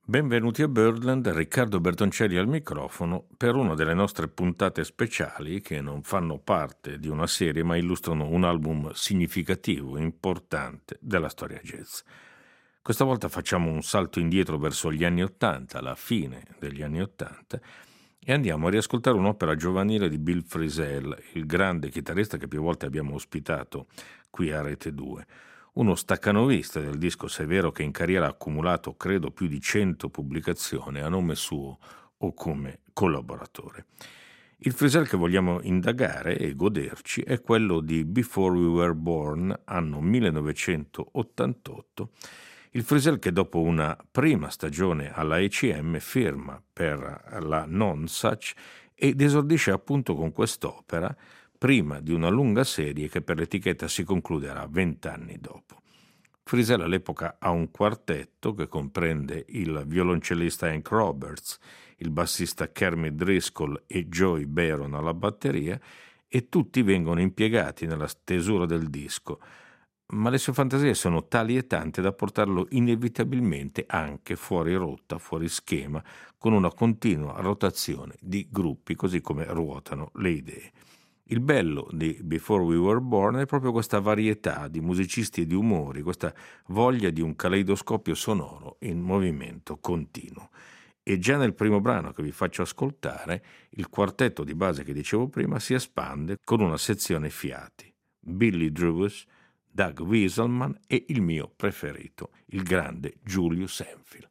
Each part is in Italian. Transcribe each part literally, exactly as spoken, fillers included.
Benvenuti a Birdland, Riccardo Bertoncelli al microfono per una delle nostre puntate speciali che non fanno parte di una serie ma illustrano un album significativo, importante della storia jazz. Questa volta facciamo un salto indietro verso gli anni Ottanta, la fine degli anni Ottanta, e andiamo a riascoltare un'opera giovanile di Bill Frisell, il grande chitarrista che più volte abbiamo ospitato qui a Rete due. Uno staccanovista del disco severo che in carriera ha accumulato credo più di cento pubblicazioni a nome suo o come collaboratore. Il Frisell che vogliamo indagare e goderci è quello di Before We Were Born, anno millenovecentottantotto, il Frisell che dopo una prima stagione alla E C M firma per la Nonesuch ed esordisce appunto con quest'opera prima di una lunga serie che per l'etichetta si concluderà vent'anni dopo. Frisell all'epoca ha un quartetto che comprende il violoncellista Hank Roberts, il bassista Kermit Driscoll e Joey Baron alla batteria, e tutti vengono impiegati nella stesura del disco, ma le sue fantasie sono tali e tante da portarlo inevitabilmente anche fuori rotta, fuori schema, con una continua rotazione di gruppi, così come ruotano le idee. Il bello di Before We Were Born è proprio questa varietà di musicisti e di umori, questa voglia di un caleidoscopio sonoro in movimento continuo. E già nel primo brano che vi faccio ascoltare, il quartetto di base che dicevo prima si espande con una sezione fiati. Billy Drewes, Doug Wieselman e il mio preferito, il grande Julius Enfield.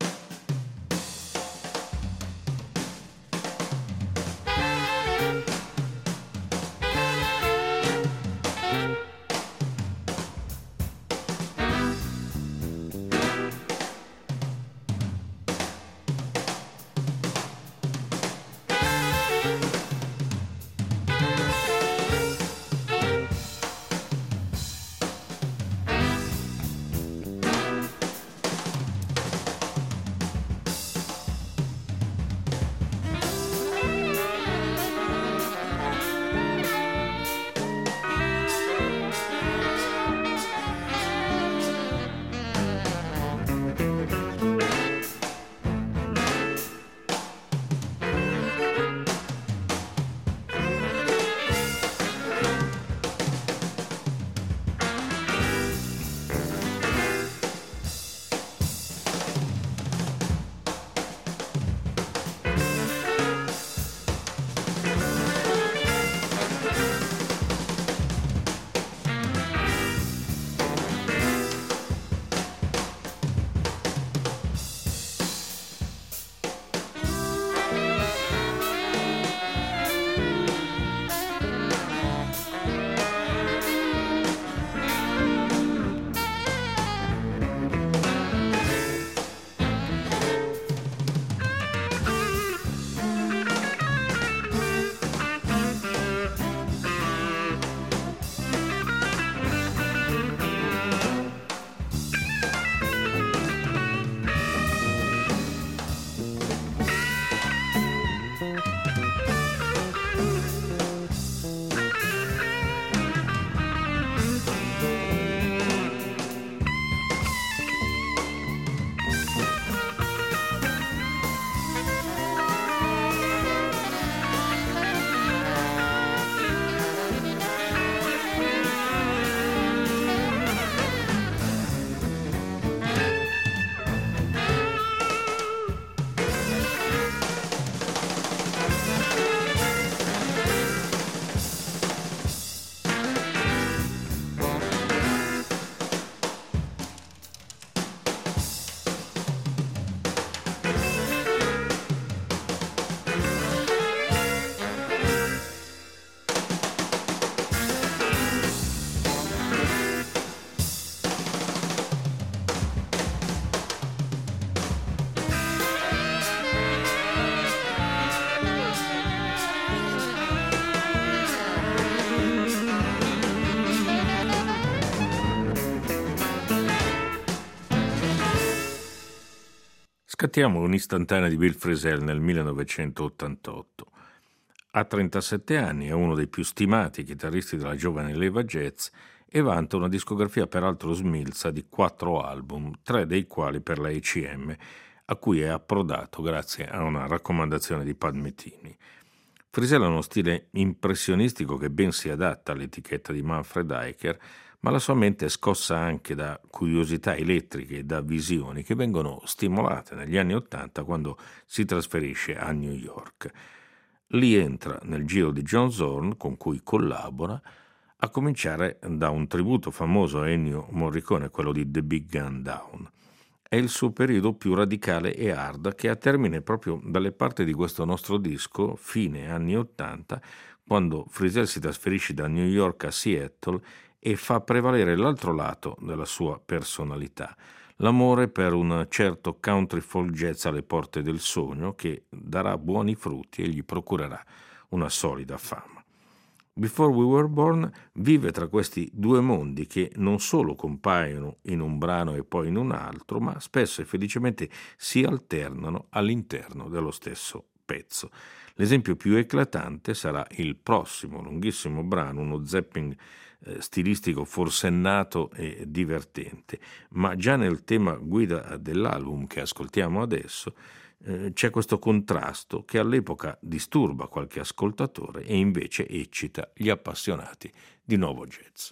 Scattiamo un'istantanea di Bill Frisell nel millenovecentottantotto. Ha trentasette anni, è uno dei più stimati chitarristi della giovane leva jazz e vanta una discografia peraltro smilza di quattro album, tre dei quali per la E C M, a cui è approdato grazie a una raccomandazione di Padmettini. Frisell ha uno stile impressionistico che ben si adatta all'etichetta di Manfred Eicher, ma la sua mente è scossa anche da curiosità elettriche e da visioni che vengono stimolate negli anni Ottanta quando si trasferisce a New York. Lì entra nel giro di John Zorn, con cui collabora, a cominciare da un tributo famoso a Ennio Morricone, quello di The Big Gun Down. È il suo periodo più radicale e hard, che ha termine proprio dalle parti di questo nostro disco, fine anni Ottanta, quando Frisell si trasferisce da New York a Seattle e fa prevalere l'altro lato della sua personalità, l'amore per un certo country folk jazz alle porte del sogno che darà buoni frutti e gli procurerà una solida fama. Before We Were Born vive tra questi due mondi che non solo compaiono in un brano e poi in un altro, ma spesso e felicemente si alternano all'interno dello stesso pezzo. L'esempio più eclatante sarà il prossimo lunghissimo brano, uno zapping eh, stilistico forsennato e divertente, ma già nel tema guida dell'album che ascoltiamo adesso eh, c'è questo contrasto che all'epoca disturba qualche ascoltatore e invece eccita gli appassionati di nuovo jazz.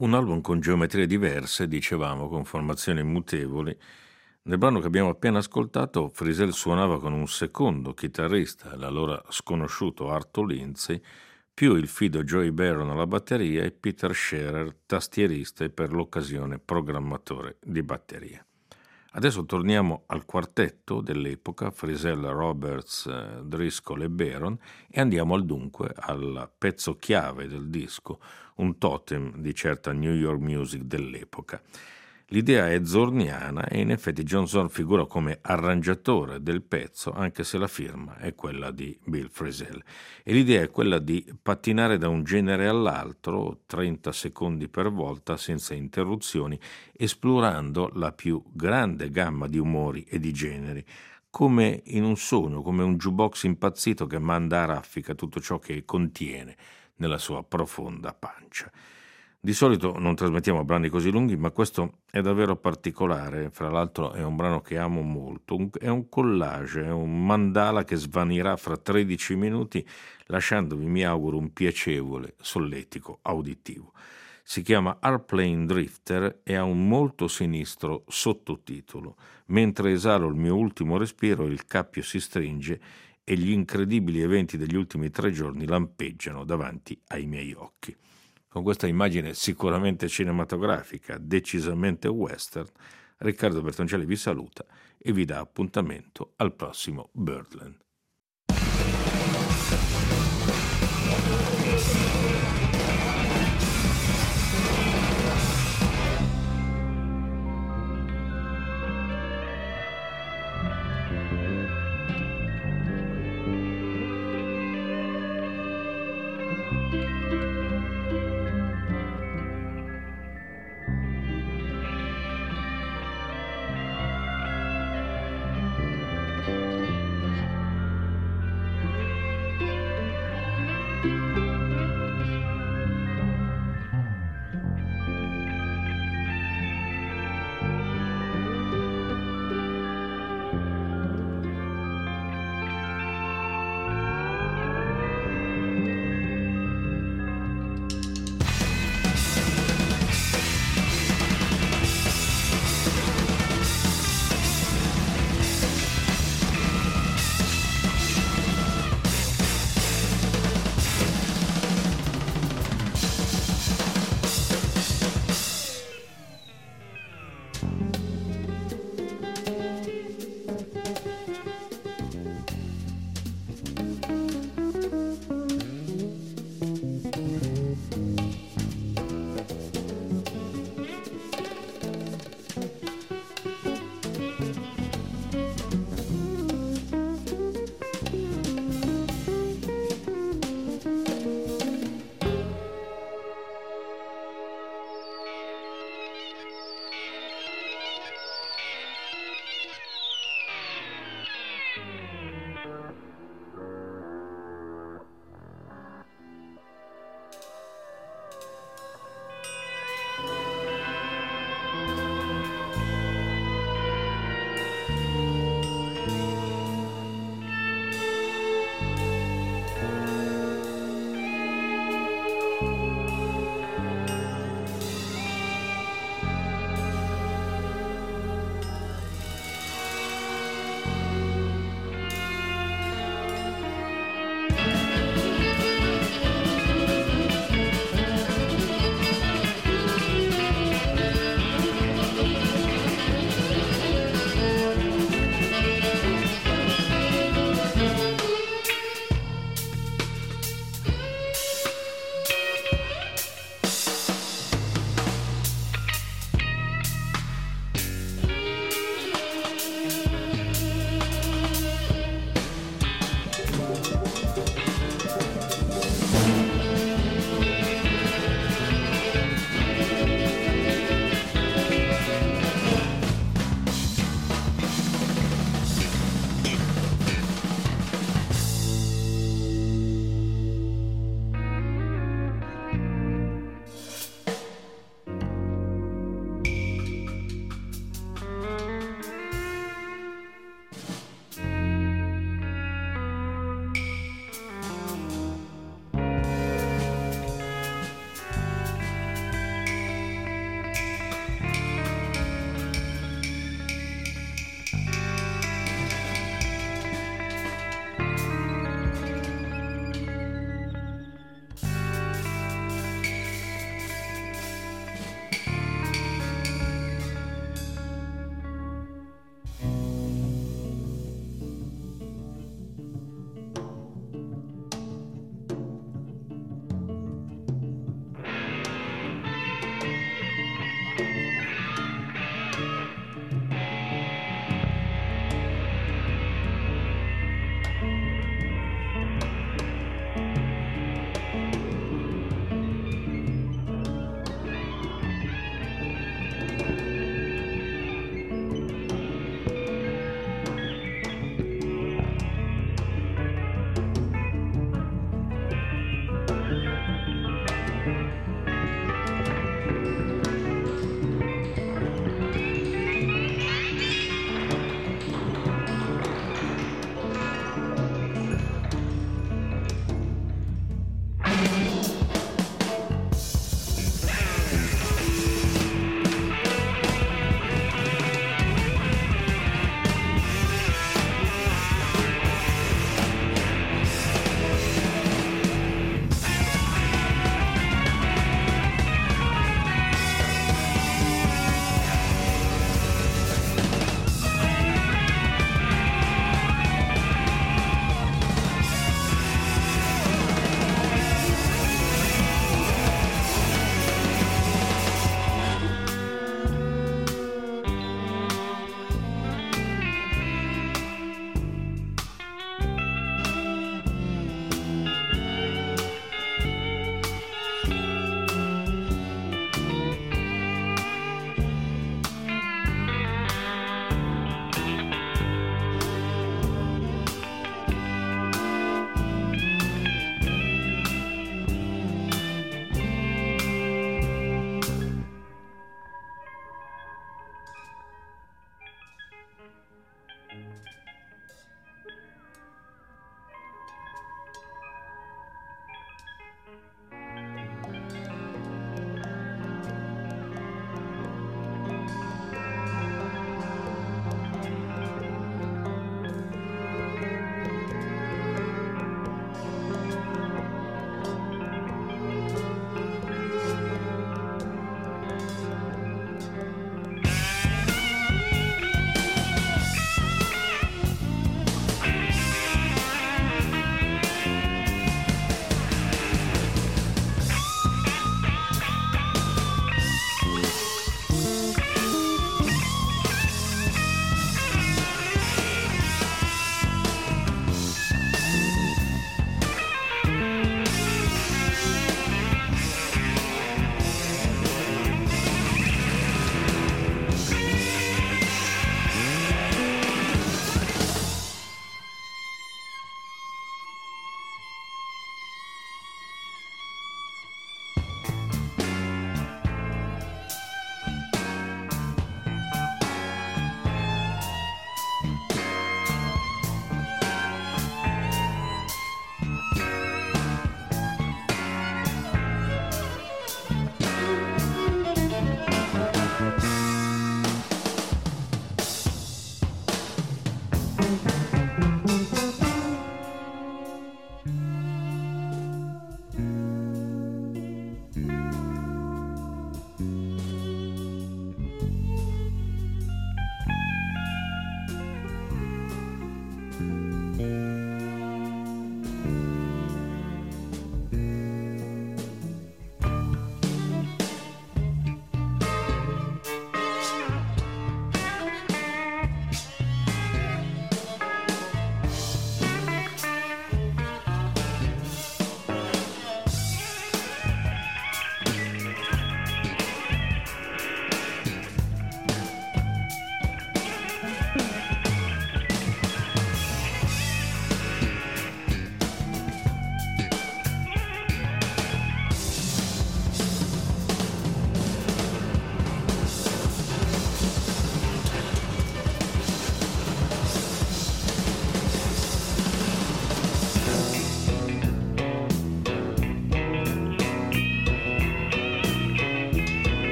Un album con geometrie diverse, dicevamo, con formazioni mutevoli. Nel brano che abbiamo appena ascoltato, Frisell suonava con un secondo chitarrista, l'allora sconosciuto Arto Lindsay, più il fido Joey Barron alla batteria e Peter Scherer, tastierista e per l'occasione programmatore di batteria. Adesso torniamo al quartetto dell'epoca, Frisell, Roberts, Driscoll e Barron, e andiamo al dunque al pezzo chiave del disco, un totem di certa New York music dell'epoca. L'idea è zorniana e in effetti John Zorn figura come arrangiatore del pezzo, anche se la firma è quella di Bill Frisell. E l'idea è quella di pattinare da un genere all'altro, trenta secondi per volta, senza interruzioni, esplorando la più grande gamma di umori e di generi, come in un sogno, come un jukebox impazzito che manda a raffica tutto ciò che contiene nella sua profonda pancia. Di solito non trasmettiamo brani così lunghi, ma questo è davvero particolare. Fra l'altro è un brano che amo molto, un, è un collage, è un mandala che svanirà fra tredici minuti, lasciandovi, mi auguro, un piacevole solletico auditivo. Si chiama Airplane Drifter e ha un molto sinistro sottotitolo. Mentre esalo il mio ultimo respiro, il cappio si stringe e gli incredibili eventi degli ultimi tre giorni lampeggiano davanti ai miei occhi. Con questa immagine sicuramente cinematografica, decisamente western, Riccardo Bertoncelli vi saluta e vi dà appuntamento al prossimo Birdland.